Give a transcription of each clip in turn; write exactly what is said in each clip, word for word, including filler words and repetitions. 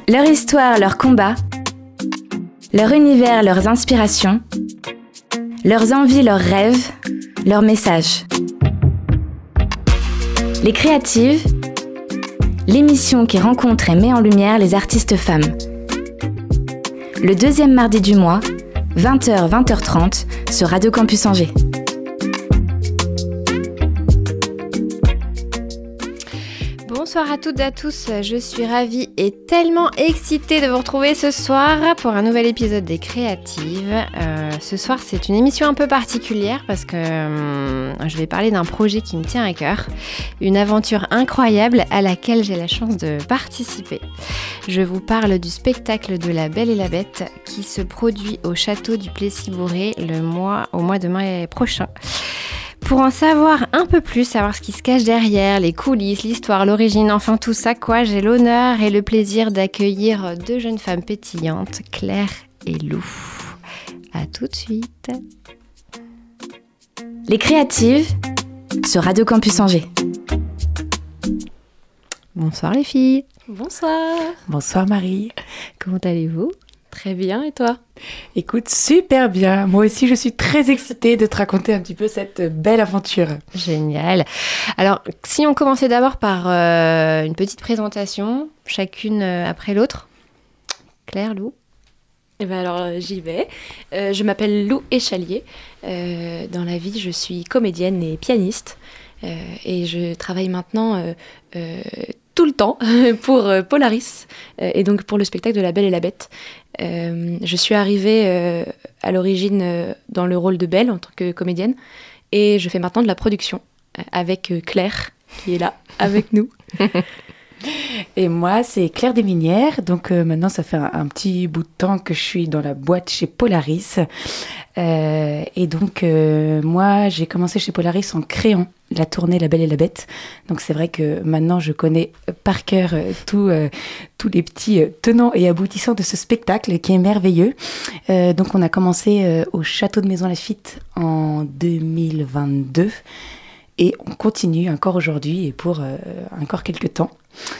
Leur histoire, leurs combats, leur univers, leurs inspirations, leurs envies, leurs rêves, leurs messages. Les Créatives, l'émission qui rencontre et met en lumière les artistes femmes. Le deuxième mardi du mois, vingt heures vingt heures trente, sur Radio Campus Angers. Bonsoir à toutes et à tous, je suis ravie et tellement excitée de vous retrouver ce soir pour un nouvel épisode des Créatives. Euh, ce soir, c'est une émission un peu particulière parce que euh, je vais parler d'un projet qui me tient à cœur, une aventure incroyable à laquelle j'ai la chance de participer. Je vous parle du spectacle de La Belle et la Bête qui se produit au château du Plessis-Bourré le mois, au mois de mai prochain. Pour en savoir un peu plus, savoir ce qui se cache derrière, les coulisses, l'histoire, l'origine, enfin tout ça, quoi, j'ai l'honneur et le plaisir d'accueillir deux jeunes femmes pétillantes, Claire et Lou. À tout de suite. Les Créatives, sur Radio Campus Angers. Bonsoir les filles. Bonsoir. Bonsoir Marie. Comment allez-vous ? Très bien, et toi ? Écoute, super bien. Moi aussi, je suis très excitée de te raconter un petit peu cette belle aventure. Génial. Alors, si on commençait d'abord par euh, une petite présentation, chacune euh, après l'autre. Claire, Lou ? Eh ben alors, euh, j'y vais. Euh, je m'appelle Lou Échalier. Euh, dans la vie, je suis comédienne et pianiste. Euh, et je travaille maintenant... Euh, euh, tout le temps pour euh, Polaris euh, et donc pour le spectacle de La Belle et la Bête. Euh, je suis arrivée euh, à l'origine euh, dans le rôle de Belle en tant que comédienne et je fais maintenant de la production euh, avec euh, Claire qui est là avec nous. Et moi, c'est Claire Desminières. Donc euh, maintenant, ça fait un, un petit bout de temps que je suis dans la boîte chez Polaris. Euh, et donc, euh, moi, j'ai commencé chez Polaris en créant la tournée La Belle et la Bête. Donc, c'est vrai que maintenant, je connais par cœur euh, tout, euh, tous les petits euh, tenants et aboutissants de ce spectacle qui est merveilleux. Euh, donc, on a commencé euh, au Château de Maisons-Laffitte en deux mille vingt-deux. Et on continue encore aujourd'hui et pour euh, encore quelques temps.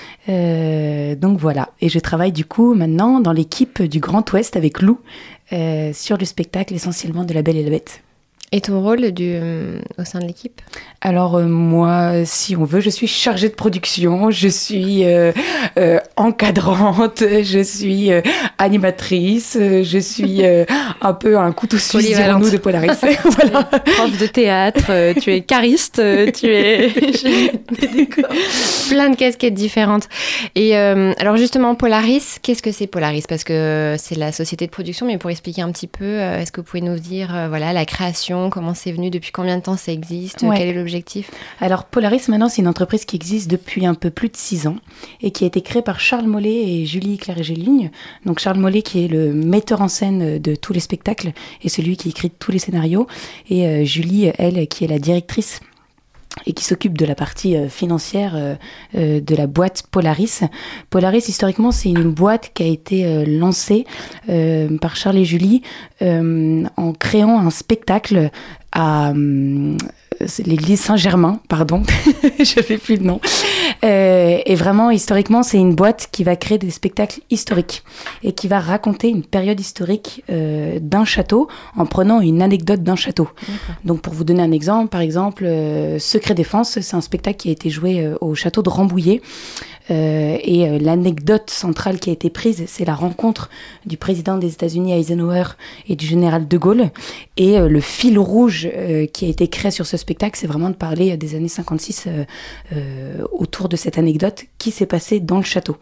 Euh, donc voilà. Et je travaille du coup maintenant dans l'équipe du Grand Ouest avec Lou euh, sur le spectacle essentiellement de La Belle et la Bête. Et ton rôle du, euh, au sein de l'équipe ? Alors euh, moi, si on veut, je suis chargée de production, je suis euh, euh, encadrante, je suis euh, animatrice, euh, je suis euh, un peu un couteau suisse, dirons-nous, de Polaris. Voilà. Prof de théâtre, euh, tu es chariste, euh, tu es... des décors. Plein de casquettes différentes. Et euh, alors justement, Polaris, qu'est-ce que c'est Polaris ? Parce que c'est la société de production, mais pour expliquer un petit peu, euh, est-ce que vous pouvez nous dire euh, voilà, la création ? Comment c'est venu, depuis combien de temps ça existe, ouais. Quel est l'objectif ? Alors Polaris maintenant c'est une entreprise qui existe depuis un peu plus de six ans et qui a été créée par Charles Mollet et Julie Claire-Géligne. Donc Charles Mollet qui est le metteur en scène de tous les spectacles et celui qui écrit tous les scénarios et euh, Julie elle qui est la directrice et qui s'occupe de la partie euh, financière euh, euh, de la boîte Polaris. Polaris, historiquement, c'est une boîte qui a été euh, lancée euh, par Charles et Julie euh, en créant un spectacle à euh, l'église Saint-Germain, pardon, je fais plus le nom. Euh, et vraiment, historiquement, c'est une boîte qui va créer des spectacles historiques et qui va raconter une période historique euh, d'un château en prenant une anecdote d'un château. D'accord. Donc, pour vous donner un exemple, par exemple, euh, Secret Défense, c'est un spectacle qui a été joué euh, au château de Rambouillet. Euh, et euh, l'anecdote centrale qui a été prise, c'est la rencontre du président des États-Unis Eisenhower et du général de Gaulle. Et euh, le fil rouge euh, qui a été créé sur ce spectacle, c'est vraiment de parler des années cinquante-six euh, euh, autour de cette anecdote qui s'est passée dans le château.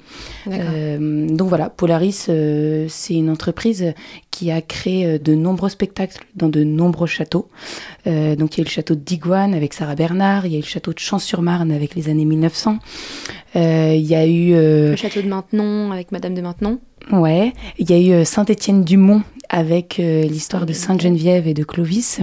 Euh, donc voilà, Polaris, euh, c'est une entreprise qui a créé de nombreux spectacles dans de nombreux châteaux. Euh, donc il y a eu le château de Digoine avec Sarah Bernard, il y a eu le château de Champs-sur-Marne avec les années mille neuf cents. Euh, il y a eu... Euh, le château de Maintenon avec Madame de Maintenon. Ouais, il y a eu euh, Saint-Étienne-du-Mont avec euh, l'histoire de Sainte-Geneviève et de Clovis.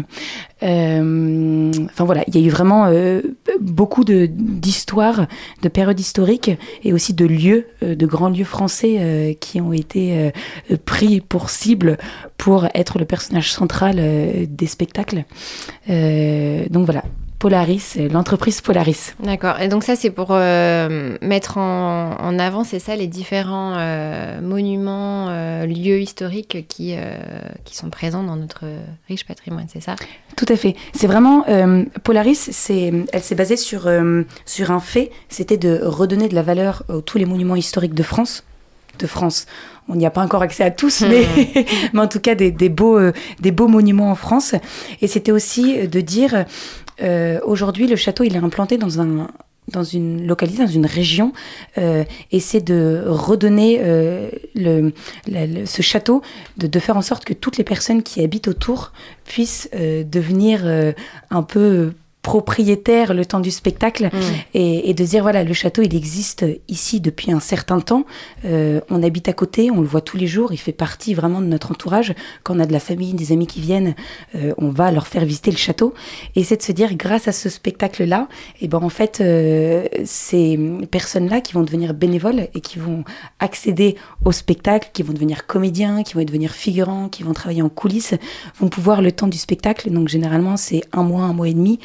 Euh, enfin voilà, il y a eu vraiment euh, beaucoup de, d'histoires, de périodes historiques et aussi de lieux, euh, de grands lieux français euh, qui ont été euh, pris pour cible pour être le personnage central euh, des spectacles. Euh, donc voilà. Polaris, l'entreprise Polaris. D'accord. Et donc ça, c'est pour euh, mettre en, en avant, c'est ça, les différents euh, monuments, euh, lieux historiques qui, euh, qui sont présents dans notre riche patrimoine, c'est ça ? Tout à fait. C'est vraiment... Euh, Polaris, c'est, elle s'est basée sur, euh, sur un fait, c'était de redonner de la valeur à tous les monuments historiques de France. De France. On n'y a pas encore accès à tous, mmh. mais, mais en tout cas des, des, beaux, euh, des beaux monuments en France. Et c'était aussi de dire... Euh, aujourd'hui, le château, il est implanté dans, un, dans une localité, dans une région, euh, et c'est de redonner euh, le, le, le, ce château, de, de faire en sorte que toutes les personnes qui habitent autour puissent euh, devenir euh, un peu propriétaires le temps du spectacle, mmh. et, et de dire, voilà, le château, il existe ici depuis un certain temps, euh, on habite à côté, on le voit tous les jours, il fait partie vraiment de notre entourage. Quand on a de la famille, des amis qui viennent, euh, on va leur faire visiter le château, et c'est de se dire, grâce à ce spectacle-là, et ben en fait, euh, ces personnes-là qui vont devenir bénévoles et qui vont accéder au spectacle, qui vont devenir comédiens, qui vont devenir figurants, qui vont travailler en coulisses, vont pouvoir le temps du spectacle, donc généralement c'est un mois, un mois et demi, mmh.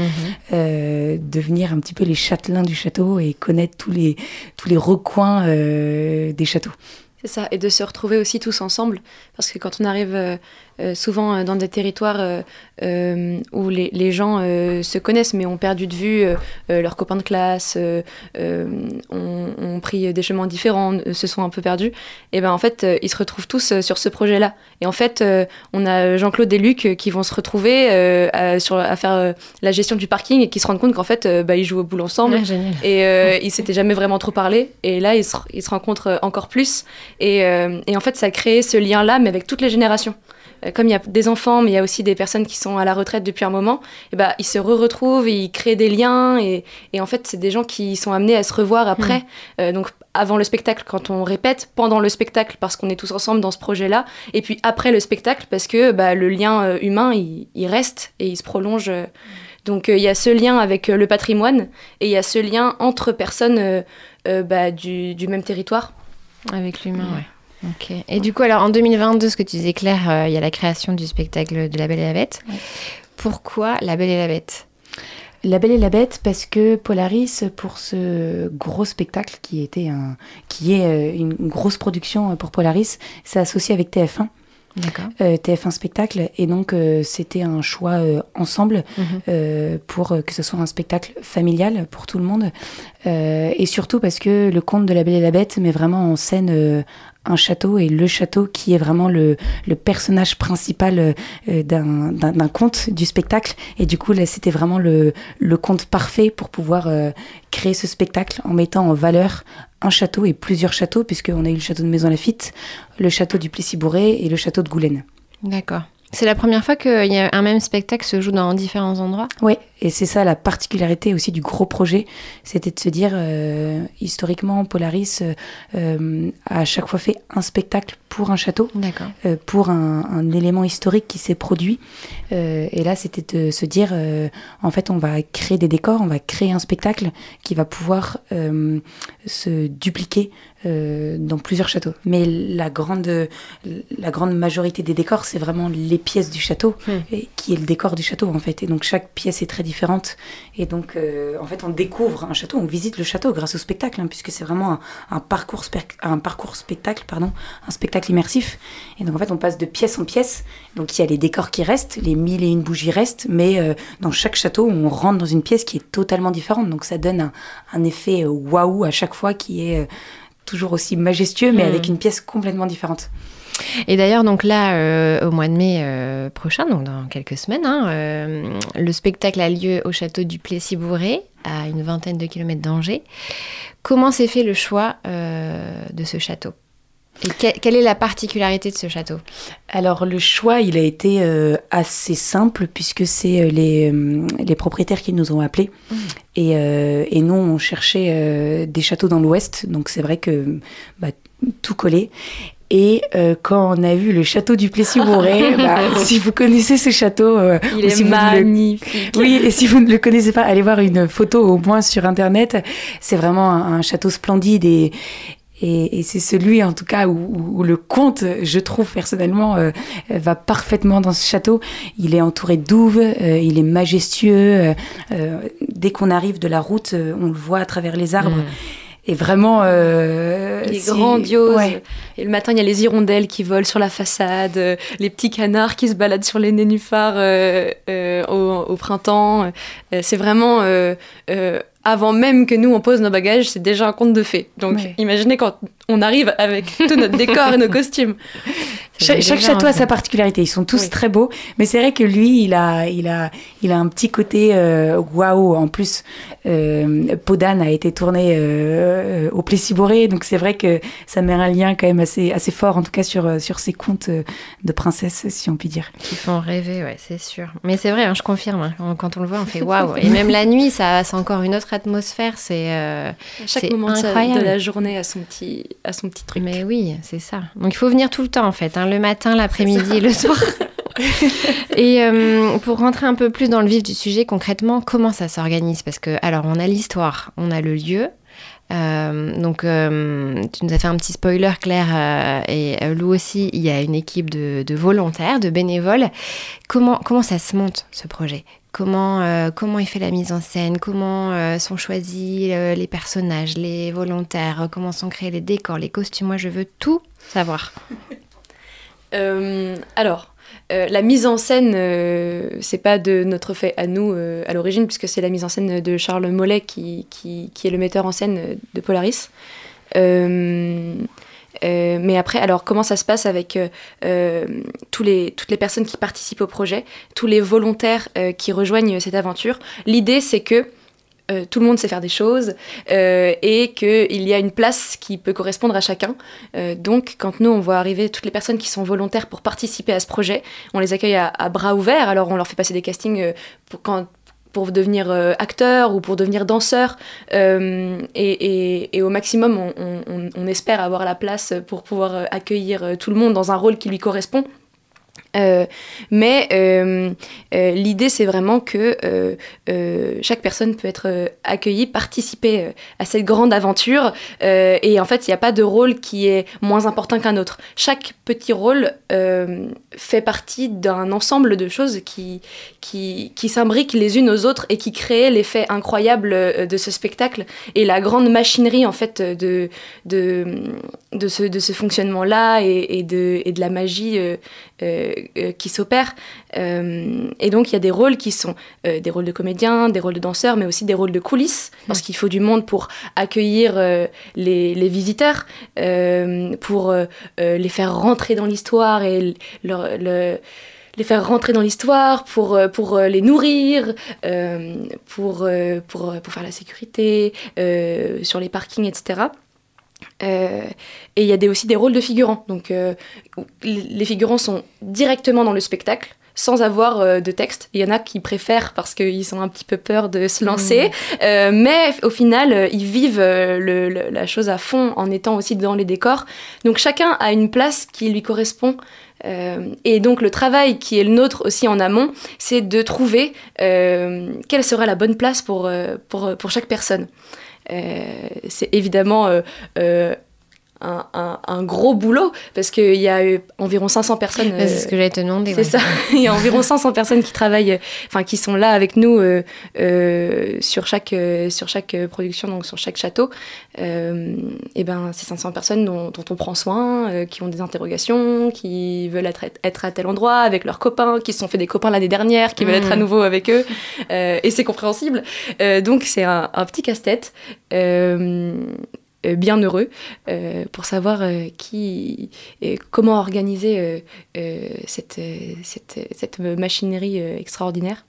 Euh, devenir un petit peu les châtelains du château et connaître tous les, tous les recoins euh, des châteaux. C'est ça, et de se retrouver aussi tous ensemble, parce que quand on arrive euh, euh, souvent dans des territoires euh, euh, où les, les gens euh, se connaissent mais ont perdu de vue euh, euh, leurs copains de classe, euh, euh, ont, ont pris des chemins différents, euh, se sont un peu perdus, et ben en fait euh, ils se retrouvent tous euh, sur ce projet-là. Et en fait euh, on a Jean-Claude et Luc euh, qui vont se retrouver euh, à, sur, à faire euh, la gestion du parking et qui se rendent compte qu'en fait euh, bah, ils jouent au boule ensemble, ouais, et euh, ils s'étaient jamais vraiment trop parlé, et là ils se, ils se rencontrent encore plus. Et, euh, et en fait, ça a créé ce lien-là, mais avec toutes les générations. Euh, comme il y a des enfants, mais il y a aussi des personnes qui sont à la retraite depuis un moment, et bah, ils se re-retrouvent, ils créent des liens, et, et en fait, c'est des gens qui sont amenés à se revoir après. Mmh. Euh, donc, avant le spectacle, quand on répète, pendant le spectacle, parce qu'on est tous ensemble dans ce projet-là, et puis après le spectacle, parce que bah, le lien euh, humain, il, il reste et il se prolonge. Euh, Donc, il euh, y a ce lien avec euh, le patrimoine, et il y a ce lien entre personnes euh, euh, bah, du, du même territoire. Avec l'humain, ouais. Ok. Et du coup, alors en deux mille vingt-deux, ce que tu disais, Claire, il euh, y a la création du spectacle de La Belle et la Bête. Ouais. Pourquoi La Belle et la Bête ? La Belle et la Bête, parce que Polaris, pour ce gros spectacle qui, était un, qui est euh, une grosse production pour Polaris, s'est associé avec T F un. D'accord. Euh, T F un Spectacle, et donc euh, c'était un choix euh, ensemble mmh. euh, pour euh, que ce soit un spectacle familial pour tout le monde, euh, et surtout parce que le conte de La Belle et la Bête met vraiment en scène euh, un château, et le château qui est vraiment le, le personnage principal euh, d'un, d'un, d'un conte du spectacle, et du coup là c'était vraiment le, le conte parfait pour pouvoir euh, créer ce spectacle en mettant en valeur un château et plusieurs châteaux, puisqu'on a eu le château de Maison-Lafitte, le château du Plessis-Bourré et le château de Goulaine. D'accord. C'est la première fois qu'il y a un même spectacle se joue dans différents endroits ? Oui, et c'est ça la particularité aussi du gros projet, c'était de se dire, euh, historiquement, Polaris euh, a à chaque fois fait un spectacle pour un château, euh, pour un, un élément historique qui s'est produit. Euh, et là, c'était de se dire, euh, en fait, on va créer des décors, on va créer un spectacle qui va pouvoir euh, se dupliquer euh, dans plusieurs châteaux. Mais la grande, la grande majorité des décors, c'est vraiment les pièces du château, mmh. et, qui est le décor du château, en fait. Et donc, chaque pièce est très différente. Et donc, euh, en fait, on découvre un château, on visite le château grâce au spectacle, hein, puisque c'est vraiment un, un, parcours, spe- un parcours spectacle, pardon, un spectacle immersif. Et donc, en fait, on passe de pièce en pièce. Donc, il y a les décors qui restent, les mille et une bougies restent, mais euh, dans chaque château, on rentre dans une pièce qui est totalement différente. Donc, ça donne un, un effet euh, waouh à chaque fois qui est euh, toujours aussi majestueux, mais mmh. avec une pièce complètement différente. Et d'ailleurs, donc là, euh, au mois de mai euh, prochain, donc dans quelques semaines, hein, euh, le spectacle a lieu au château du Plessis-Bourré, à une vingtaine de kilomètres d'Angers. Comment s'est fait le choix euh, de ce château ? Et que, quelle est la particularité de ce château ? Alors, le choix, il a été euh, assez simple, puisque c'est les, euh, les propriétaires qui nous ont appelés. Mmh. Et, euh, et nous, on cherchait euh, des châteaux dans l'Ouest, donc c'est vrai que bah, tout collait. Et euh, quand on a vu le château du Plessis-Bourré, bah, si vous connaissez ce château... Euh, il est si magnifique. Le... Oui, et si vous ne le connaissez pas, allez voir une photo au moins sur Internet. C'est vraiment un, un château splendide et... Et, et c'est celui, en tout cas, où, où le comte, je trouve personnellement, euh, va parfaitement dans ce château. Il est entouré de douves, euh, il est majestueux. Euh, euh, dès qu'on arrive de la route, euh, on le voit à travers les arbres. Mmh. Et vraiment... Euh, il est si... grandiose. Ouais. Et le matin, il y a les hirondelles qui volent sur la façade, euh, les petits canards qui se baladent sur les nénuphars euh, euh, au, au printemps. Euh, c'est vraiment... Euh, euh, avant même que nous, on pose nos bagages, c'est déjà un conte de fées. Donc, ouais. Imaginez quand on arrive avec tout notre décor et nos costumes. Cha- chaque château a sa particularité. Ils sont tous oui. très beaux. Mais c'est vrai que lui, il a, il a, il a un petit côté euh, waouh. En plus, euh, Peau d'âne a été tourné euh, au Plessis-Boré. Donc, c'est vrai que ça met un lien quand même assez, assez fort, en tout cas, sur, sur ces contes de princesses, si on peut dire. Qui font rêver, ouais, c'est sûr. Mais c'est vrai, hein, je confirme. Hein. Quand on le voit, on fait waouh. Et même la nuit, ça, c'est encore une autre atmosphère. C'est, euh, chaque c'est moment incroyable. de la journée a son petit, a son petit truc. Mais oui, c'est ça. Donc, il faut venir tout le temps, en fait. Hein. Le matin, l'après-midi, le soir. Et euh, pour rentrer un peu plus dans le vif du sujet, concrètement, comment ça s'organise ? Parce que, alors, on a l'histoire, on a le lieu. Euh, donc, euh, tu nous as fait un petit spoiler, Claire, euh, et euh, Lou aussi. Il y a une équipe de, de volontaires, de bénévoles. Comment, comment ça se monte, ce projet ? Comment, euh, comment il fait la mise en scène ? Comment euh, sont choisis euh, les personnages, les volontaires ? Comment sont créés les décors, les costumes ? Moi, je veux tout savoir. Euh, alors, euh, la mise en scène, euh, c'est pas de notre fait à nous euh, à l'origine, puisque c'est la mise en scène de Charles Mollet qui, qui, qui est le metteur en scène de Polaris. Euh, euh, mais après, alors comment ça se passe avec euh, tous les, toutes les personnes qui participent au projet, tous les volontaires euh, qui rejoignent cette aventure ? L'idée, c'est que Euh, tout le monde sait faire des choses euh, et qu'il y a une place qui peut correspondre à chacun. Euh, donc, quand nous, on voit arriver toutes les personnes qui sont volontaires pour participer à ce projet, on les accueille à, à bras ouverts. Alors, on leur fait passer des castings euh, pour, quand, pour devenir euh, acteurs ou pour devenir danseurs. Euh, et, et, et au maximum, on, on, on espère avoir la place pour pouvoir accueillir tout le monde dans un rôle qui lui correspond. Euh, mais euh, euh, l'idée, c'est vraiment que euh, euh, chaque personne peut être euh, accueillie, participer euh, à cette grande aventure. Euh, et en fait, il n'y a pas de rôle qui est moins important qu'un autre. Chaque petit rôle euh, fait partie d'un ensemble de choses qui, qui, qui s'imbriquent les unes aux autres et qui créent l'effet incroyable de ce spectacle et la grande machinerie, en fait, de, de, de, ce, de ce fonctionnement-là et, et, de, et de la magie euh, euh, Euh, qui s'opèrent. Euh, et donc, il y a des rôles qui sont euh, des rôles de comédiens, des rôles de danseurs, mais aussi des rôles de coulisses, mmh. parce qu'il faut du monde pour accueillir euh, les, les visiteurs, euh, pour euh, les faire rentrer dans l'histoire et leur, le, les faire rentrer dans l'histoire, pour, pour les nourrir, euh, pour, pour, pour faire la sécurité, euh, sur les parkings, et cetera. Euh, et il y a des, aussi des rôles de figurants. Donc, euh, les figurants sont directement dans le spectacle, sans avoir euh, de texte. Il y en a qui préfèrent parce qu'ils ont un petit peu peur de se lancer. Mmh. Euh, mais au final, euh, ils vivent euh, le, le, la chose à fond en étant aussi dans les décors. Donc, chacun a une place qui lui correspond. Euh, et donc, le travail qui est le nôtre aussi en amont, c'est de trouver euh, quelle sera la bonne place pour, euh, pour, pour chaque personne. Euh, c'est évidemment euh, euh, un, un, un gros boulot parce qu'il y a eu environ cinq cents personnes. Euh, c'est ce que j'allais te demander. C'est ouais. ça. Il y a environ cinq cents personnes qui travaillent, enfin qui sont là avec nous euh, euh, sur chaque euh, sur chaque production, donc sur chaque château. Euh, et ben ces cinq cents personnes dont, dont on prend soin, euh, qui ont des interrogations, qui veulent être, être à tel endroit avec leurs copains, qui se sont fait des copains l'année dernière, qui mmh. veulent être à nouveau avec eux, euh, et c'est compréhensible. Euh, donc c'est un, un petit casse-tête. Euh, bien heureux euh, pour savoir euh, qui et comment organiser euh, euh, cette, cette, cette machinerie euh, extraordinaire.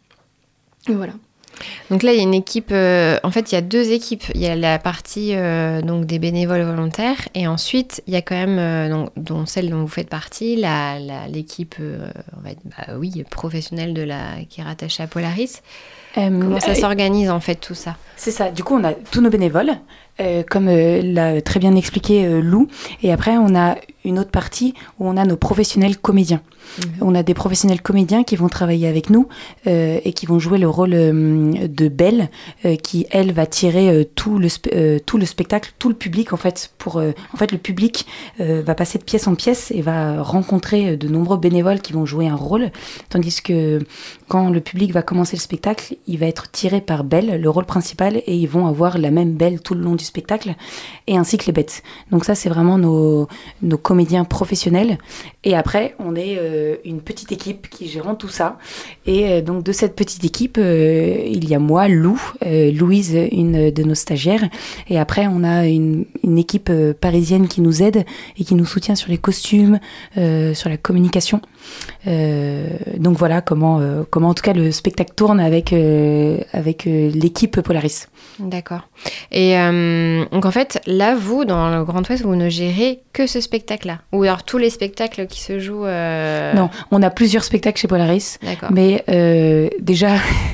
Et voilà. Donc là, il y a une équipe... Euh, en fait, il y a deux équipes. Il y a la partie euh, donc des bénévoles volontaires et ensuite, il y a quand même, euh, donc, dont celle dont vous faites partie, la, la, l'équipe euh, on va dire, bah, oui, professionnelle de la, qui est rattachée à Polaris. Euh, Comment ça euh, s'organise, en fait, tout ça ? C'est ça. Du coup, on a tous nos bénévoles, euh, comme euh, l'a très bien expliqué euh, Lou. Et après, on a une autre partie où on a nos professionnels comédiens. Mmh. On a des professionnels comédiens qui vont travailler avec nous euh, et qui vont jouer le rôle euh, de Belle, euh, qui elle va tirer euh, tout, le spe- euh, tout le spectacle, tout le public en fait. Pour, euh, en fait, le public euh, va passer de pièce en pièce et va rencontrer de nombreux bénévoles qui vont jouer un rôle, tandis que quand le public va commencer le spectacle, il va être tiré par Belle, le rôle principal, et ils vont avoir la même Belle tout le long du spectacle, et ainsi que les bêtes. Donc ça, c'est vraiment nos, nos comédiens professionnels. Et après, on est euh, une petite équipe qui gérant tout ça. Et euh, donc de cette petite équipe, euh, il y a moi, Lou, euh, Louise, une de nos stagiaires. Et après, on a une, une équipe euh, parisienne qui nous aide et qui nous soutient sur les costumes, euh, sur la communication. Euh, donc voilà comment, euh, comment en tout cas le spectacle tourne avec, euh, avec euh, l'équipe Polaris. D'accord. Et euh, donc en fait, là, vous, dans le Grand Ouest, vous ne gérez que ce spectacle-là? Ou alors tous les spectacles qui se jouent euh... Non, on a plusieurs spectacles chez Polaris. D'accord. Mais euh, déjà,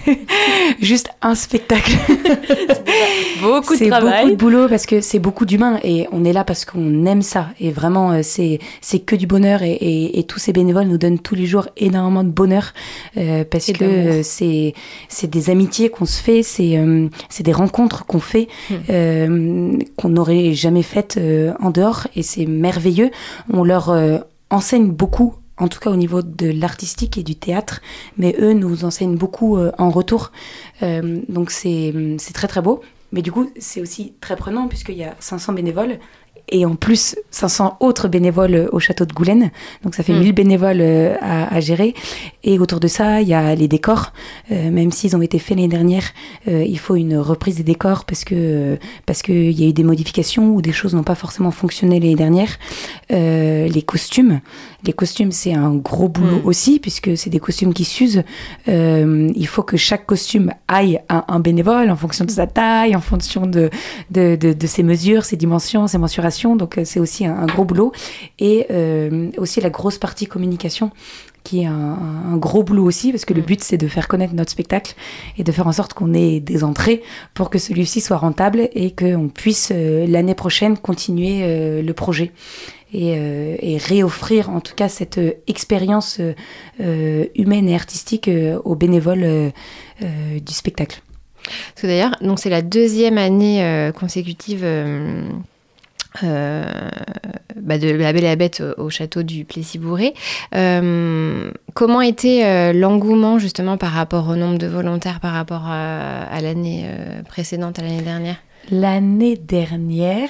juste un spectacle. C'est beaucoup de c'est travail. C'est beaucoup de boulot parce que c'est beaucoup d'humains et on est là parce qu'on aime ça. Et vraiment, c'est, c'est que du bonheur et, et, et tous ces bénévoles nous donnent tous les jours énormément de bonheur euh, parce et que euh, c'est, c'est des amitiés qu'on se fait, c'est, euh, c'est des rencontres qu'on fait mmh. euh, qu'on n'aurait jamais faites euh, en dehors et c'est merveilleux. On leur euh, enseigne beaucoup, en tout cas au niveau de l'artistique et du théâtre, mais eux nous enseignent beaucoup euh, en retour. Euh, donc c'est, c'est très très beau. Mais du coup, c'est aussi très prenant puisqu'il y a cinq cents bénévoles et en plus cinq cents autres bénévoles au château de Goulaine. Donc ça fait mmh. mille bénévoles euh, à, à gérer. Et autour de ça, il y a les décors. Euh, même s'ils ont été faits l'année dernière, euh, il faut une reprise des décors parce que euh, parce qu'il y a eu des modifications ou des choses n'ont pas forcément fonctionné l'année dernière. Euh, les costumes. Les costumes, c'est un gros boulot mmh. aussi, puisque c'est des costumes qui s'usent. Euh, il faut que chaque costume aille à un bénévole en fonction de sa taille, en fonction de, de, de, de ses mesures, ses dimensions, ses mensurations. Donc, c'est aussi un, un gros boulot. Et euh, aussi la grosse partie communication, qui est un, un gros boulot aussi, parce que mmh. le but, c'est de faire connaître notre spectacle et de faire en sorte qu'on ait des entrées pour que celui-ci soit rentable et qu'on puisse, euh, l'année prochaine, continuer euh, le projet. Et, euh, et réoffrir en tout cas cette euh, expérience euh, humaine et artistique euh, aux bénévoles euh, euh, du spectacle. Parce que d'ailleurs, donc c'est la deuxième année euh, consécutive euh, euh, bah de La Belle et la Bête au, au château du Plessis-Bourré. Euh, comment était euh, l'engouement justement par rapport au nombre de volontaires par rapport à, à l'année euh, précédente, à l'année dernière? L'année dernière...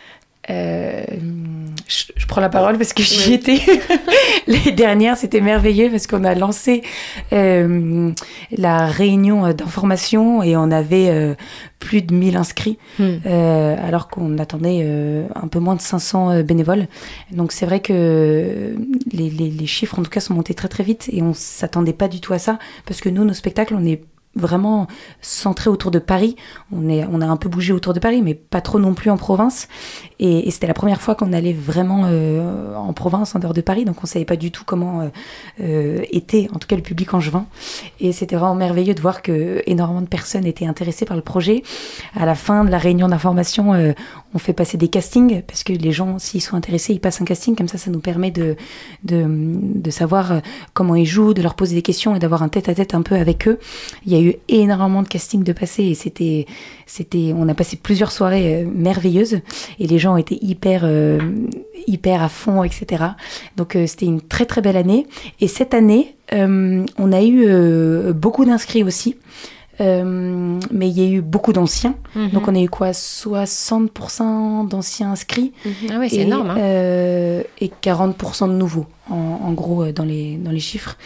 Euh, je, je prends la parole parce que j'y oui. étais. Les dernières, c'était merveilleux parce qu'on a lancé euh, la réunion d'information et on avait euh, plus de mille inscrits, mm. euh, alors qu'on attendait euh, un peu moins de cinq cents bénévoles. Donc c'est vrai que les, les, les chiffres en tout cas sont montés très très vite et on s'attendait pas du tout à ça parce que nous, nos spectacles, on est vraiment centré autour de Paris. On, est, on a un peu bougé autour de Paris, mais pas trop non plus en province. Et, et c'était la première fois qu'on allait vraiment euh, en province, en dehors de Paris. Donc on ne savait pas du tout comment euh, euh, était, en tout cas, le public angevin. Et c'était vraiment merveilleux de voir que énormément de personnes étaient intéressées par le projet. À la fin de la réunion d'information, euh, on fait passer des castings, parce que les gens, s'ils sont intéressés, ils passent un casting. Comme ça, ça nous permet de, de, de savoir comment ils jouent, de leur poser des questions et d'avoir un tête-à-tête un peu avec eux. Il y a eu énormément de castings de passés et c'était, c'était, on a passé plusieurs soirées euh, merveilleuses et les gens étaient hyper, euh, hyper à fond, et cetera. Donc euh, c'était une très très belle année. Et cette année, euh, on a eu euh, beaucoup d'inscrits aussi. Euh, mais il y a eu beaucoup d'anciens, mmh. donc on a eu quoi, soixante pour cent d'anciens inscrits, mmh. ah ouais, c'est et, énorme, hein. euh, et quarante pour cent de nouveaux, en, en gros dans les, dans les chiffres.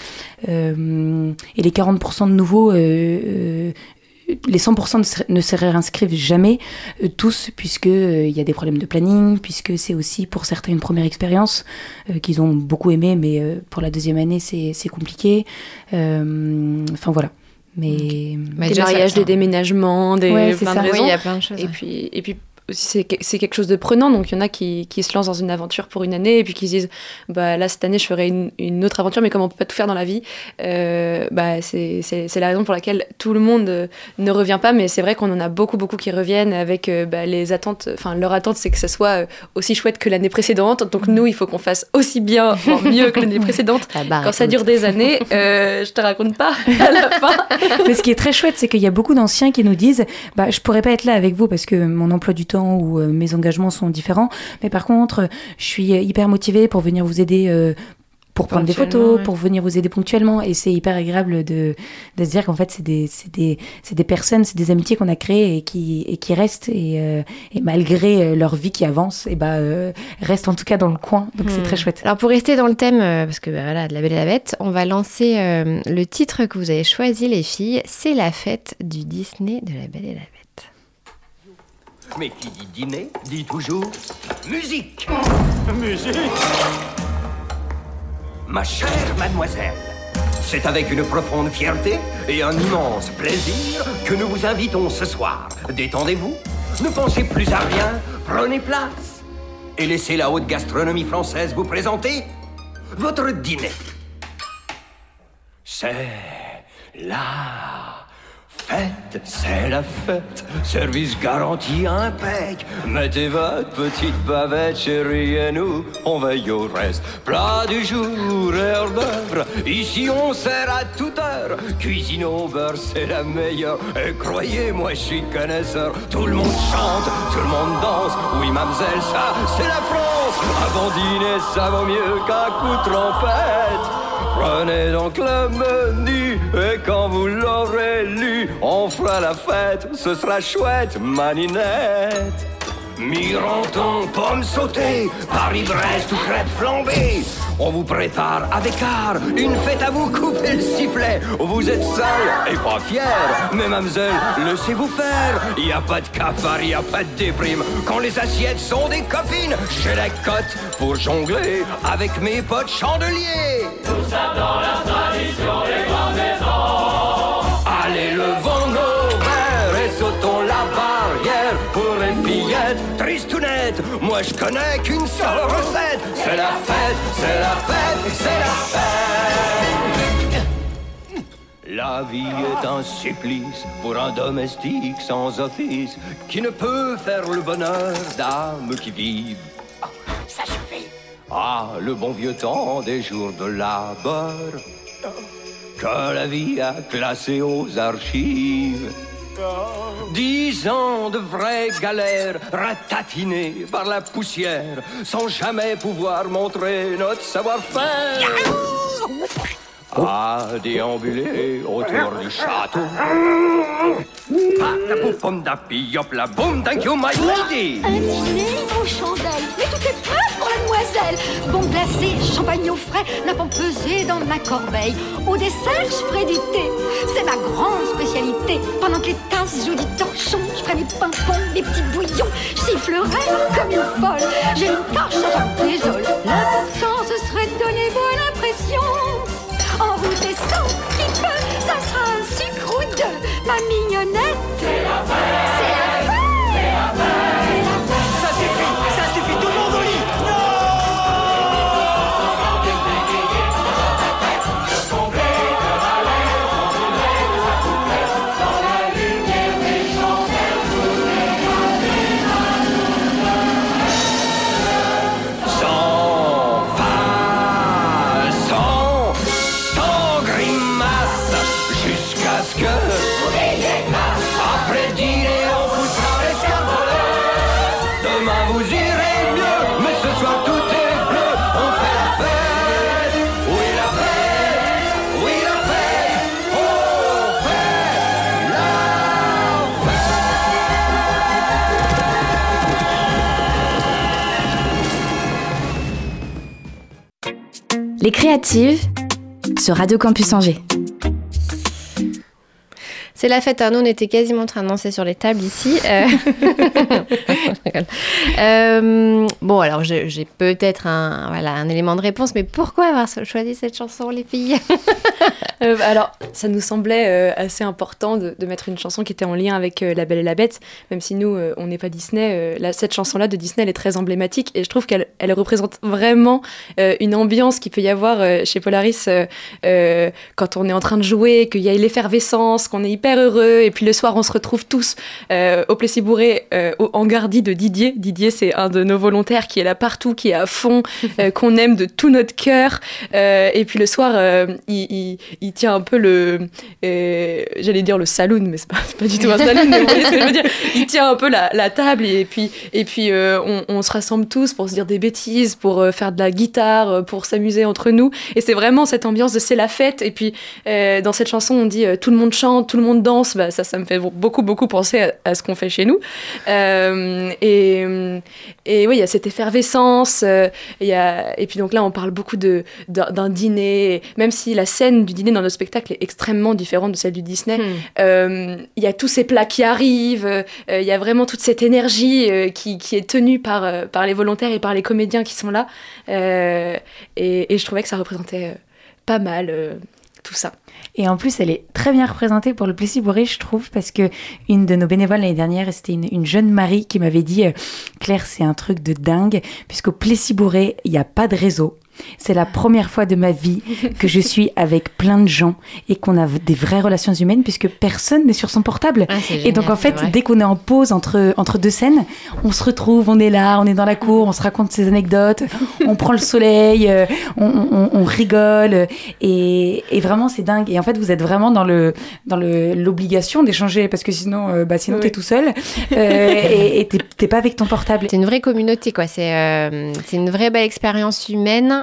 Euh, et les quarante pour cent de nouveaux, euh, euh, les cent pour cent ne se, ne se réinscrivent jamais, euh, tous, puisqu'il euh, y a des problèmes de planning, puisque c'est aussi pour certains une première expérience euh, qu'ils ont beaucoup aimé, mais euh, pour la deuxième année c'est, c'est compliqué. Enfin euh, voilà. Mais des mariages, des déménagements, des ouais, plein ça. de raisons. Oui, il y a plein de choses. Et ouais. puis, et puis c'est, c'est quelque chose de prenant, donc il y en a qui, qui se lancent dans une aventure pour une année et puis qui se disent bah là cette année je ferai une, une autre aventure, mais comme on peut pas tout faire dans la vie, euh, bah c'est, c'est, c'est la raison pour laquelle tout le monde euh, ne revient pas, mais c'est vrai qu'on en a beaucoup beaucoup qui reviennent avec euh, bah, les attentes, enfin leur attente c'est que ça soit euh, aussi chouette que l'année précédente, donc nous il faut qu'on fasse aussi bien, voire mieux que l'année précédente. Ah bah, quand ça dure des années, euh, je te raconte pas à la fin. Mais ce qui est très chouette, c'est qu'il y a beaucoup d'anciens qui nous disent bah je pourrais pas être là avec vous parce que mon emploi du temps ou euh, mes engagements sont différents, mais par contre je suis hyper motivée pour venir vous aider euh, pour prendre des photos, ouais. pour venir vous aider ponctuellement, et c'est hyper agréable de, de se dire qu'en fait c'est des, c'est des, c'est des personnes, c'est des amitiés qu'on a créées et qui, et qui restent, et, euh, et malgré leur vie qui avance, et bah, euh, restent en tout cas dans le coin, donc mmh. c'est très chouette. Alors pour rester dans le thème, euh, parce que bah, voilà, de La Belle et la Bête, on va lancer euh, le titre que vous avez choisi les filles, c'est la fête du Disney de La Belle et la Bête. Mais qui dit dîner, dit toujours musique. Musique. Ma chère mademoiselle, c'est avec une profonde fierté et un immense plaisir que nous vous invitons ce soir. Détendez-vous, ne pensez plus à rien, prenez place et laissez la haute gastronomie française vous présenter votre dîner. C'est la fête, c'est la fête, service garanti impec. Mettez votre petite bavette, chérie, et nous, on veille au reste. Plat du jour, heure d'œuvre, ici on sert à toute heure. Cuisine au beurre, c'est la meilleure, et croyez-moi, je suis connaisseur. Tout le monde chante, tout le monde danse, oui, mademoiselle, ça, c'est la France. Un bon dîner, ça vaut mieux qu'un coup de trompette. Prenez donc le menu et quand vous l'aurez lu, on fera la fête, ce sera chouette, maninette. Miranton, pommes sautées, Paris-Brest ou crêpes flambées. On vous prépare avec art une fête à vous couper le sifflet. Vous êtes seul et pas fier, mais mademoiselle, laissez-vous faire. Y a pas de cafard, y a pas de déprime. Quand les assiettes sont des copines, j'ai la cote pour jongler avec mes potes chandeliers. Tout ça dans la tradition des grandes maisons. Allez, levons nos verres et sautons la barrière pour les fillettes tristounettes. Moi je connais qu'une seule recette. C'est la fête, c'est la fête, c'est la fête. La vie est un supplice pour un domestique sans office qui ne peut faire le bonheur d'âmes qui vivent. Oh, ça suffit. Ah, le bon vieux temps des jours de labeur que la vie a classé aux archives. Dix ans de vraies galères ratatinées par la poussière sans jamais pouvoir montrer notre savoir-faire. À déambuler autour du château. Ah, la bouffe pomme d'api, hop la boum, thank you my lady. Un dîner aux chandelles, mais tout est prêt pour la demoiselle. Bon glacé, champagne au frais, n'a pas pesé dans ma corbeille. Au dessert, je ferai du thé, c'est ma grande spécialité. Pendant que les tasses jouent du torchon, je ferai mes pimpons, mes petits bouillons. Je sifflerai comme une folle, j'ai une tâche, ça me désole. L'important, ce serait de donner bonne impression. En route et sans petit peu, ça sera un sucre ou deux. Ma mignonnette, c'est la fête, c'est la fête, c'est la fête, c'est la fête. Ça suffit, ça suffit, tout le monde au lit. Les créatives sur Radio Campus Angers. C'est la fête, hein. Nous on était quasiment en train de danser sur les tables ici. Euh... euh, bon alors je, j'ai peut-être un, voilà, un élément de réponse, mais pourquoi avoir choisi cette chanson les filles? euh, Alors ça nous semblait euh, assez important de, de mettre une chanson qui était en lien avec euh, La Belle et la Bête, même si nous euh, on n'est pas Disney. Euh, là, cette chanson-là de Disney elle est très emblématique et je trouve qu'elle elle représente vraiment euh, une ambiance qu'il peut y avoir euh, chez Polaris euh, euh, quand on est en train de jouer, qu'il y a l'effervescence, qu'on est hyper heureux, et puis le soir on se retrouve tous euh, au Plessis-Bourré, euh, au hangar dit de Didier. Didier c'est un de nos volontaires qui est là partout, qui est à fond, euh, qu'on aime de tout notre cœur, euh, et puis le soir euh, il, il, il tient un peu le euh, j'allais dire le saloon, mais c'est pas, c'est pas du tout un saloon, mais vous voyez ce que je veux dire, il tient un peu la, la table, et puis, et puis euh, on, on se rassemble tous pour se dire des bêtises, pour euh, faire de la guitare, pour s'amuser entre nous, et c'est vraiment cette ambiance de c'est la fête. Et puis euh, dans cette chanson on dit euh, tout le monde chante, tout le monde danse, bah, ça, ça me fait beaucoup beaucoup penser à, à ce qu'on fait chez nous, euh, et, et oui il y a cette effervescence, euh, y a, et puis donc là on parle beaucoup de, d'un, d'un dîner, même si la scène du dîner dans notre spectacle est extrêmement différente de celle du Disney. Il hmm. euh, y a tous ces plats qui arrivent, il euh, y a vraiment toute cette énergie euh, qui, qui est tenue par, euh, par les volontaires et par les comédiens qui sont là, euh, et, et je trouvais que ça représentait euh, pas mal euh, tout ça. Et en plus, elle est très bien représentée pour le Plessis-Bourré, je trouve, parce que une de nos bénévoles l'année dernière, c'était une, une jeune Marie qui m'avait dit euh, « Claire, c'est un truc de dingue, puisqu'au Plessis-Bourré, il n'y a pas de réseau. C'est la première fois de ma vie que je suis avec plein de gens et qu'on a des vraies relations humaines, puisque personne n'est sur son portable. Ah, génial, et donc en fait, dès qu'on est en pause entre, entre deux scènes, on se retrouve, on est là, on est dans la cour, on se raconte ses anecdotes, on prend le soleil, euh, on, on, on rigole, et, et vraiment c'est dingue. Et en fait, vous êtes vraiment dans, le, dans le, l'obligation d'échanger, parce que sinon, euh, bah, sinon oui. t'es tout seul, euh, et, et t'es, t'es pas avec ton portable. C'est une vraie communauté, quoi. C'est, euh, c'est une vraie belle expérience humaine.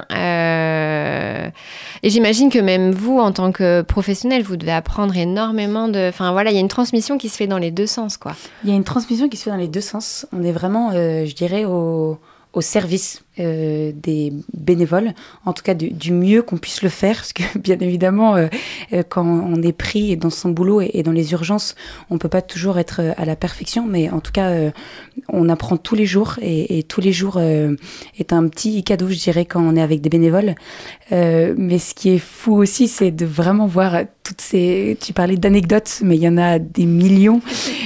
Euh... Et j'imagine que même vous, en tant que professionnel, vous devez apprendre énormément de... Enfin voilà, il y a une transmission qui se fait dans les deux sens, quoi. Il y a une transmission qui se fait dans les deux sens. On est vraiment, euh, je dirais, au, au service euh, des bénévoles, en tout cas du, du mieux qu'on puisse le faire, parce que bien évidemment, euh, quand on est pris dans son boulot et, et dans les urgences, on peut pas toujours être à la perfection, mais en tout cas, euh, on apprend tous les jours, et, et tous les jours euh, est un petit cadeau, je dirais, quand on est avec des bénévoles. Euh, mais ce qui est fou aussi, c'est de vraiment voir toutes ces... Tu parlais d'anecdotes, mais il y en a des millions,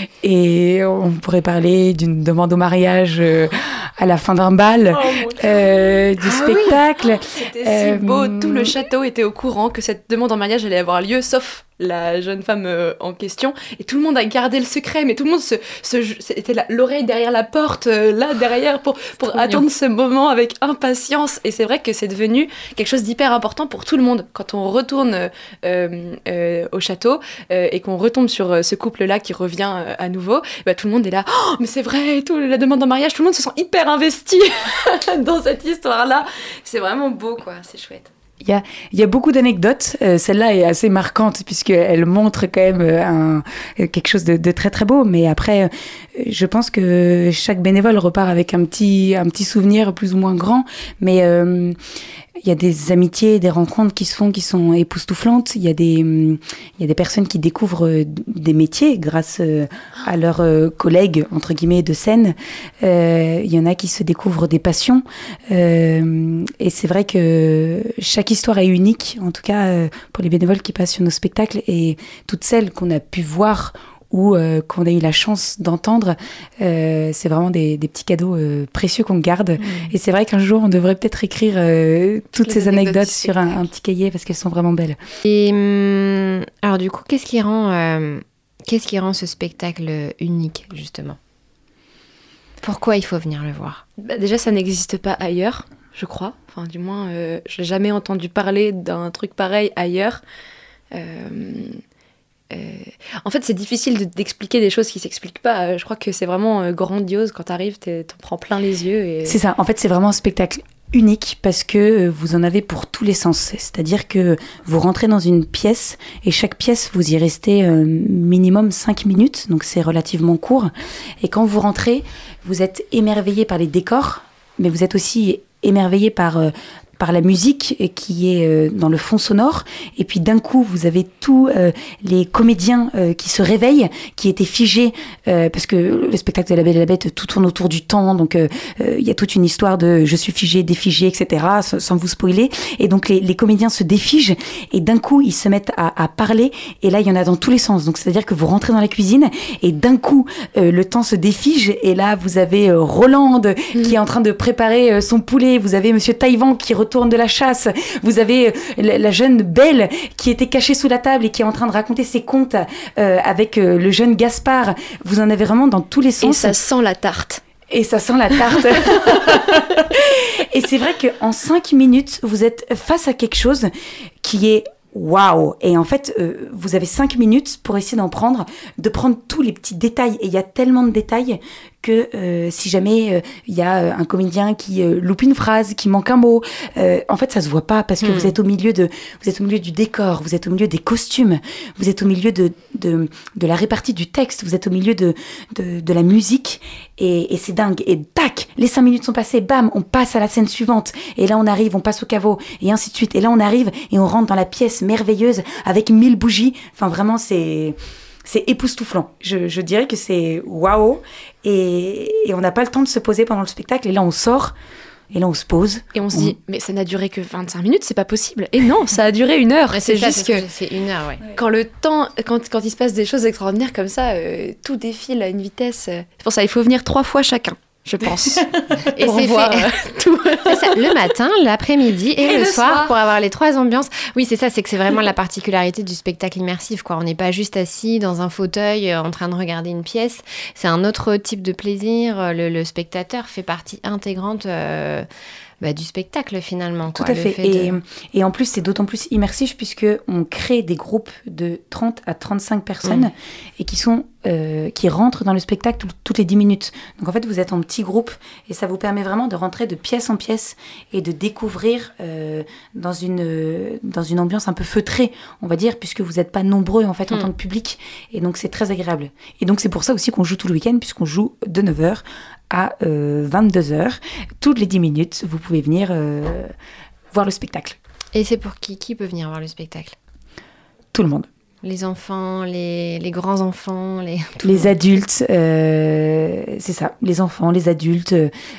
et on pourrait parler d'une demande au mariage euh, à la fin d'un bal, oh, Euh, du ah spectacle. Oui. C'était euh, si beau, tout le château était au courant que cette demande en mariage allait avoir lieu, sauf la jeune femme euh, en question, et tout le monde a gardé le secret, mais tout le monde se, se, était là, l'oreille derrière la porte, euh, là derrière, pour, pour attendre mignon. Ce moment avec impatience. Et c'est vrai que c'est devenu quelque chose d'hyper important pour tout le monde. Quand on retourne euh, euh, au château euh, et qu'on retombe sur euh, ce couple-là qui revient euh, à nouveau, bah, tout le monde est là, oh, mais c'est vrai, et tout, la demande en mariage, tout le monde se sent hyper investi dans cette histoire-là. C'est vraiment beau, quoi, c'est chouette. Il y a, il y a beaucoup d'anecdotes. Euh, celle-là est assez marquante puisqu'elle montre quand même un, quelque chose de, de très très beau. Mais après, je pense que chaque bénévole repart avec un petit, un petit souvenir plus ou moins grand. Mais euh, il y a des amitiés, des rencontres qui se font, qui sont époustouflantes. Il y a des, il y a des personnes qui découvrent des métiers grâce à leurs collègues, entre guillemets, de scène. Euh, il y en a qui se découvrent des passions. Euh, et c'est vrai que chaque histoire est unique, en tout cas pour les bénévoles qui passent sur nos spectacles, et toutes celles qu'on a pu voir ou euh, qu'on a eu la chance d'entendre, euh, c'est vraiment des, des petits cadeaux euh, précieux qu'on garde. Mmh. Et c'est vrai qu'un jour, on devrait peut-être écrire euh, toutes, toutes ces anecdotes, anecdotes sur un, un petit cahier, parce qu'elles sont vraiment belles. Et hum, alors du coup, qu'est-ce qui rend, euh, qu'est-ce qui rend ce spectacle unique, justement ? Pourquoi il faut venir le voir ? Bah, déjà, ça n'existe pas ailleurs, je crois. Enfin, du moins, euh, je n'ai jamais entendu parler d'un truc pareil ailleurs. Euh... Euh, en fait, c'est difficile de, d'expliquer des choses qui ne s'expliquent pas. Euh, je crois que c'est vraiment euh, grandiose. Quand tu arrives, tu en prends plein les yeux. Et... C'est ça. En fait, c'est vraiment un spectacle unique parce que vous en avez pour tous les sens. C'est-à-dire que vous rentrez dans une pièce et chaque pièce, vous y restez euh, minimum cinq minutes. Donc, c'est relativement court. Et quand vous rentrez, vous êtes émerveillé par les décors, mais vous êtes aussi émerveillé par... Euh, par la musique qui est euh, dans le fond sonore. Et puis d'un coup, vous avez tous euh, les comédiens euh, qui se réveillent, qui étaient figés, euh, parce que le spectacle de La Belle et la Bête, tout tourne autour du temps. Donc il euh, euh, y a toute une histoire de je suis figé, défigé, et cetera, sans, sans vous spoiler. Et donc les, les comédiens se défigent et d'un coup, ils se mettent à, à parler. Et là, il y en a dans tous les sens. Donc c'est-à-dire que vous rentrez dans la cuisine et d'un coup, euh, le temps se défige. Et là, vous avez euh, Rolande mmh. qui est en train de préparer euh, son poulet. Vous avez Monsieur Taïwan qui retourne de la chasse. Vous avez euh, la, la jeune Belle qui était cachée sous la table et qui est en train de raconter ses contes euh, avec euh, le jeune Gaspard. Vous en avez vraiment dans tous les sens. Et ça sent la tarte. Et ça sent la tarte. Et c'est vrai qu'en cinq minutes, vous êtes face à quelque chose qui est waouh. Et en fait, euh, vous avez cinq minutes pour essayer d'en prendre, de prendre tous les petits détails. Et il y a tellement de détails que euh, si jamais il euh, y a un comédien qui euh, loupe une phrase, qui manque un mot, euh, en fait, ça se voit pas parce que mmh. vous êtes au milieu de, vous êtes au milieu du décor, vous êtes au milieu des costumes, vous êtes au milieu de de, de la répartie du texte, vous êtes au milieu de de, de la musique et, et c'est dingue. Et tac, les cinq minutes sont passées, bam, on passe à la scène suivante. Et là, on arrive, on passe au caveau et ainsi de suite. Et là, on arrive et on rentre dans la pièce merveilleuse avec mille bougies. Enfin, vraiment, c'est c'est époustouflant. Je, je dirais que c'est waouh. Et, et on n'a pas le temps de se poser pendant le spectacle. Et là, on sort. Et là, on se pose. Et on se dit, mais ça n'a duré que vingt-cinq minutes, c'est pas possible. Et non, ça a duré une heure. Ouais, c'est, c'est juste ça, que, que c'est une heure, ouais. Quand le temps, quand, quand il se passe des choses extraordinaires comme ça, euh, tout défile à une vitesse. Euh, c'est pour ça, il faut venir trois fois chacun, je pense. Et pour c'est voir fait. Euh, tout. C'est ça, le matin, l'après-midi et, et le, le soir, soir, pour avoir les trois ambiances. Oui, c'est ça, c'est que c'est vraiment la particularité du spectacle immersif, quoi. On n'est pas juste assis dans un fauteuil euh, en train de regarder une pièce. C'est un autre type de plaisir. Le, le spectateur fait partie intégrante euh, bah, du spectacle, finalement. Tout quoi. à fait. fait et, de... et en plus, c'est d'autant plus immersif puisqu'on crée des groupes de trente à trente-cinq personnes mmh. et qui, sont, euh, qui rentrent dans le spectacle tout, toutes les dix minutes. Donc en fait, vous êtes en petits groupes et ça vous permet vraiment de rentrer de pièce en pièce et de découvrir euh, dans, une, dans une ambiance un peu feutrée, on va dire, puisque vous n'êtes pas nombreux en fait en mmh. tant que public. Et donc c'est très agréable. Et donc c'est pour ça aussi qu'on joue tout le week-end, puisqu'on joue de neuf heures à euh, vingt-deux heures. Toutes les dix minutes, vous pouvez venir euh, voir le spectacle. Et c'est pour qui Qui peut venir voir le spectacle ? Tout le monde. Les enfants, les, les grands-enfants, les... Les adultes, euh, c'est ça. Les enfants, les adultes,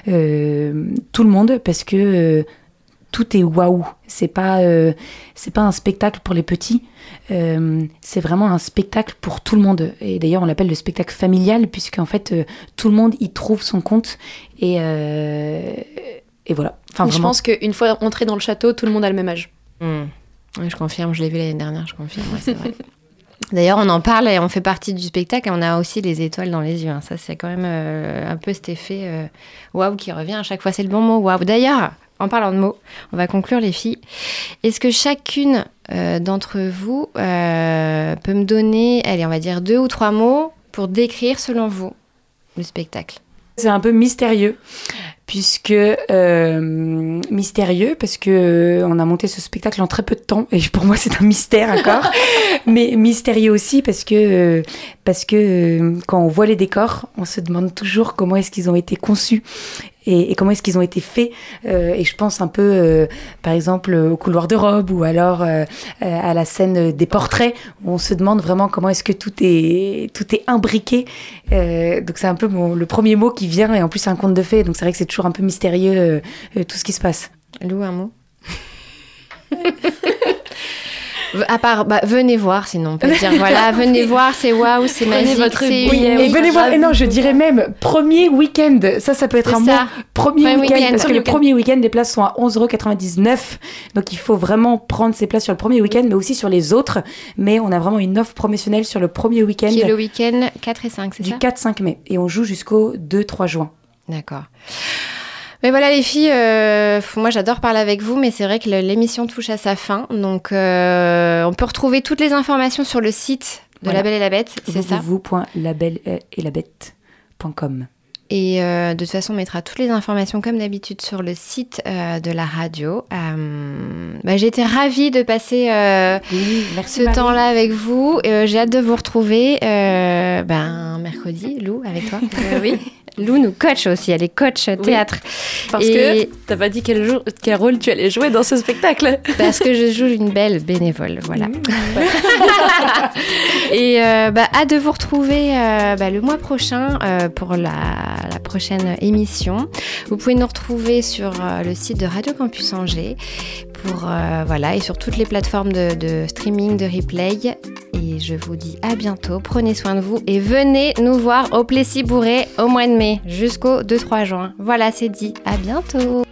euh, tout le monde, parce que euh, tout est waouh. C'est pas, euh, c'est pas un spectacle pour les petits. Euh, c'est vraiment un spectacle pour tout le monde. Et d'ailleurs, on l'appelle le spectacle familial, puisqu'en fait, euh, tout le monde y trouve son compte. Et, euh, et voilà. Enfin, je pense qu'une fois entré dans le château, tout le monde a le même âge. Mmh. Oui, je confirme, je l'ai vu l'année dernière, je confirme, ouais, c'est vrai. D'ailleurs, on en parle et on fait partie du spectacle et on a aussi les étoiles dans les yeux. Hein. Ça, c'est quand même euh, un peu cet effet euh, waouh qui revient à chaque fois. C'est le bon mot, waouh. D'ailleurs, en parlant de mots, on va conclure les filles. Est-ce que chacune euh, d'entre vous euh, peut me donner, allez, on va dire deux ou trois mots pour décrire, selon vous, le spectacle ? C'est un peu mystérieux, puisque euh, mystérieux parce que euh, on a monté ce spectacle en très peu de temps et pour moi c'est un mystère encore, mais mystérieux aussi parce que euh, parce que euh, quand on voit les décors, on se demande toujours comment est-ce qu'ils ont été conçus. Et, et comment est-ce qu'ils ont été faits euh, et je pense un peu euh, par exemple au couloir de robe ou alors euh, euh, à la scène des portraits où on se demande vraiment comment est-ce que tout est tout est imbriqué, euh, donc c'est un peu mon, le premier mot qui vient et en plus c'est un conte de fées donc c'est vrai que c'est toujours un peu mystérieux euh, euh, tout ce qui se passe. Lou, un mot? À part, bah, venez voir, sinon on peut dire, voilà, venez voir, c'est waouh, c'est magique, votre c'est oui, unique. et venez voir, et non, je dirais même premier week-end, ça, ça peut être c'est un ça. mot, premier, premier week-end, week-end, parce que premier le premier week-end, les places sont à onze euros quatre-vingt-dix-neuf, donc il faut vraiment prendre ses places sur le premier week-end, mais aussi sur les autres, mais on a vraiment une offre promotionnelle sur le premier week-end. Qui est le week-end quatre et cinq, c'est du ça? Du quatre cinq mai, et on joue jusqu'au deux trois juin. D'accord. Mais voilà les filles, euh, moi j'adore parler avec vous, mais c'est vrai que l'émission touche à sa fin. Donc euh, on peut retrouver toutes les informations sur le site de voilà. La Belle et la Bête, c'est ça? w w w point la belle et la bête point com. Et euh, de toute façon, on mettra toutes les informations comme d'habitude sur le site euh, de la radio. Euh, bah, j'ai été ravie de passer euh, oui, merci ce Marie. temps-là avec vous. Euh, j'ai hâte de vous retrouver euh, ben, mercredi, Lou, avec toi. Euh, oui, Lou nous coach aussi, elle est coach théâtre. Oui, parce Et... que t'as pas dit quel, jour, quel rôle tu allais jouer dans ce spectacle. Parce que je joue une belle bénévole, voilà. Mmh. Et euh, bah, hâte de vous retrouver euh, bah, le mois prochain euh, pour la, la prochaine émission. Vous pouvez nous retrouver sur euh, le site de Radio Campus Angers pour, euh, voilà, et sur toutes les plateformes de, de streaming, de replay. Et je vous dis à bientôt, prenez soin de vous et venez nous voir au Plessis-Bourré au mois de mai jusqu'au deux trois juin. Voilà, c'est dit, à bientôt.